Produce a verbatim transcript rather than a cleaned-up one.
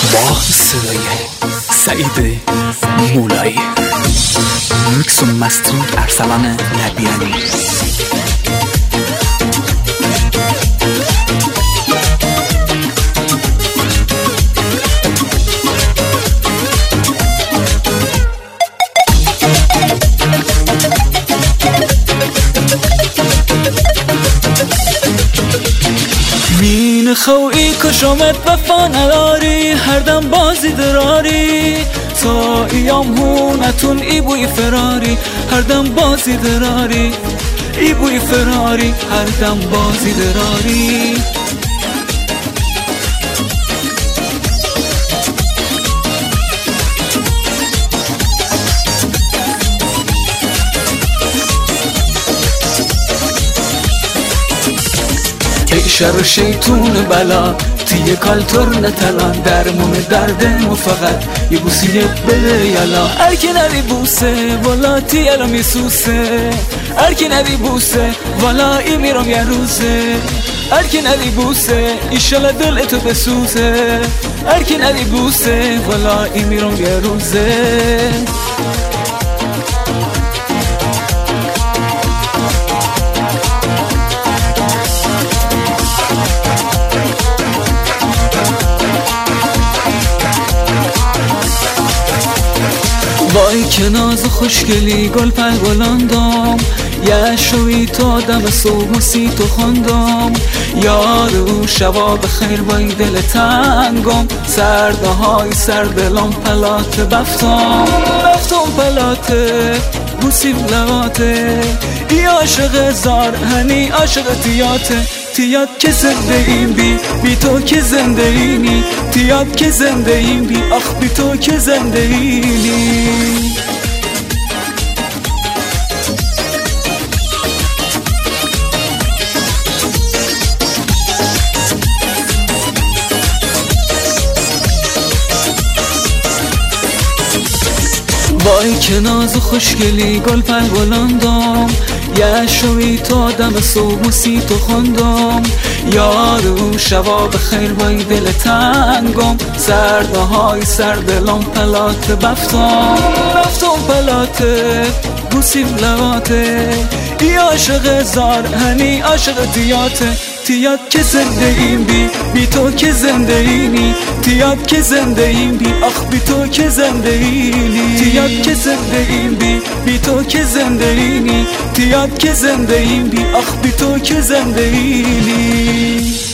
با صدای سعید مولایی، میکس و مسترینگ ارسلان نبیانی. مین خویی کشامت وفا نداری، هر دم بازی دراری تا ایام هونتون ای بوی فراری، هر دم بازی دراری ای بوی فراری، هر دم بازی دراری. ای شر شیطون بلا تیه کالتور نتلان، درمون دردم و فقط یه بوسی بده یلا. ارکی ندی بوسه والا تیه میسوسه، ارکی ندی بوسه والا ای میرم یه روزه، ارکی ندی بوسه ایشالا دل تو بسوزه، ارکی ندی بوسه والا ای میرم یه روزه. وای که ناز خوشگلی گل پل بلندم، یه شوی تو آدم سوگوسی تو خوندم، یاد او شبا بخیر بای دل تنگم، سرده های سردلم پلات بفتم بفتم پلاته بوسیم لواته، ای عاشق زار هنی عاشق تیاته، تیاد که زنده این بی بی تو که زنده اینی، تیاد که زنده این بی آخ بی تو که زنده اینی. وای که ناز خوشگلی گل پل بلندم، یه شوی تو آدم سوگوسی تو خوندم، یاد او شبا بخیر بای دل تنگم، سرده های سردلم پلات بفتم بفتم پلاته بوسیم لواته، ای عاشق زار هنی عاشق تیاته، تیاد که زنده این بی بی تو که زنده اینی، تیاد که زنده این بی آخ بی تو که زنده اینی، تیاد که زنده این بی بی تو که زنده اینی، تیاد که زنده این بی آخ بی تو که زنده اینی.